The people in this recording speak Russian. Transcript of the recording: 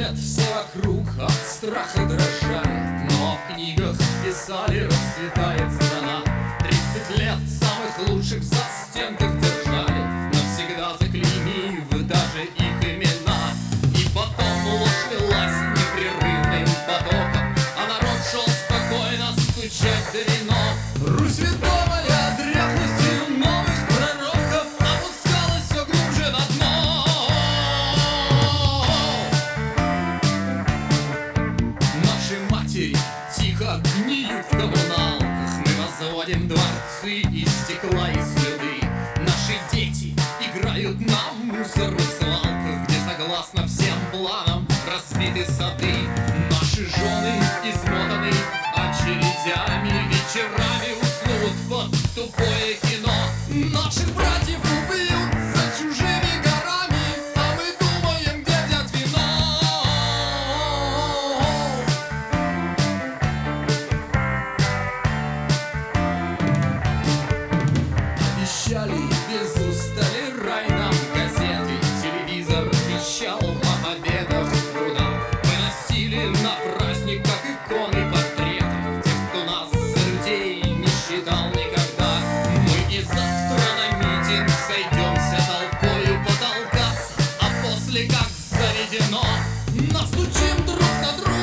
лет все вокруг от страха дрожали, но в книгах писали, расцветает страна. 30 лет самых лучших в застенках держали, навсегда заклеймив даже их имена. И потом ложь лилась непрерывным потоком, а народ шел спокойно стучать до вино. Русь ведомая дряхлостью новых пророков опускалась все глубже на дно. Наши матери тихо гниют в коммуналках, мы возводим дворцы из стекла и слюды. Наши дети играют на мусорных свалках, где согласно всем планам разбиты сады. Наши жены измотаны очередями, вечерами уснут под тупое кино. Наших братьев убьют за чужими горами, а мы думаем, где взять вино. Обещали без устали рай нам газеты, телевизор вещал о победах труда. Мы носили на праздник, как иконы, портреты тех, кто нас за людей не считал никогда. Мы и завтра на митинг сойдемся толпою потолкаться, а после, как заведено, настучим друг на друга.